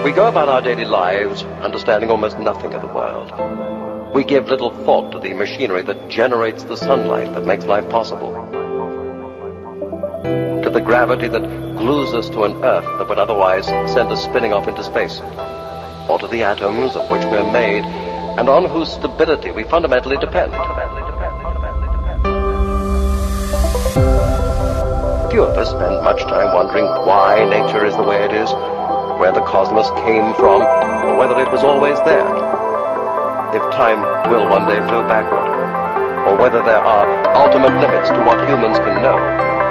We go about our daily lives understanding almost nothing of the world. We give little thought to the machinery that generates the sunlight that makes life possible, to the gravity that glues us to an earth that would otherwise send us spinning off into space, or to the atoms of which we're made and on whose stability we fundamentally depend. Few of us spend much time wondering why nature is the way it is, where the cosmos came from, or whether it was always there. If time will one day flow backward, or whether there are ultimate limits to what humans can know.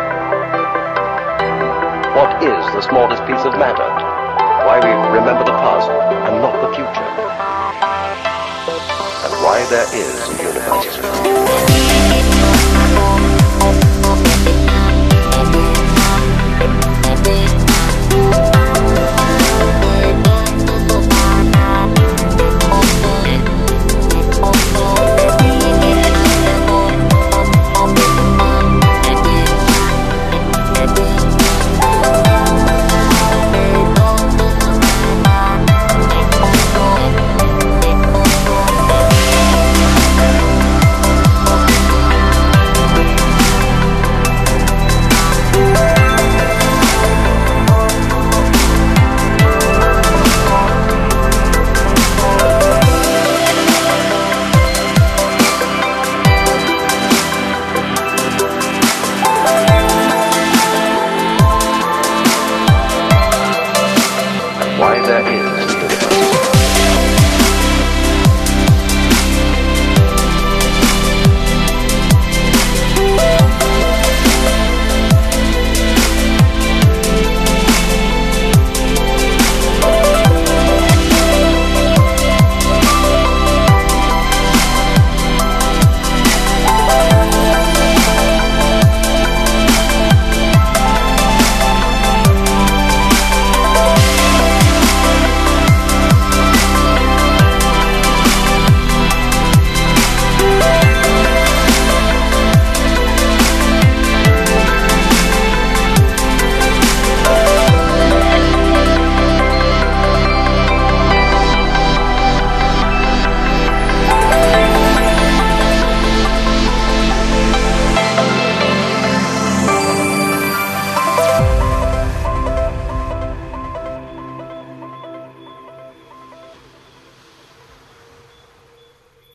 What is the smallest piece of matter? Why we remember the past and not the future? And why there is a universe. Why there is